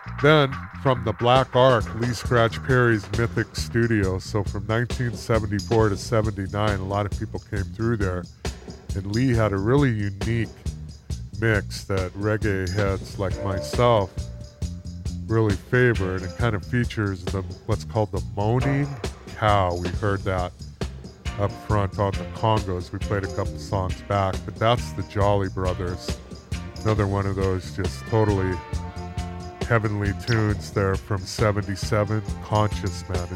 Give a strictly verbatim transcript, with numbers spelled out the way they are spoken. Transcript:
Then, from the Black Ark, Lee Scratch Perry's Mythic Studio. So from nineteen seventy-four to seventy-nine, a lot of people came through there. And Lee had a really unique mix that reggae heads like myself really favored. It kind of features the what's called the moaning cow. We heard that up front on the Congos. We played a couple songs back, but that's the Jolly Brothers. Another one of those just totally heavenly tunes there from seventy-seven, Conscious Man.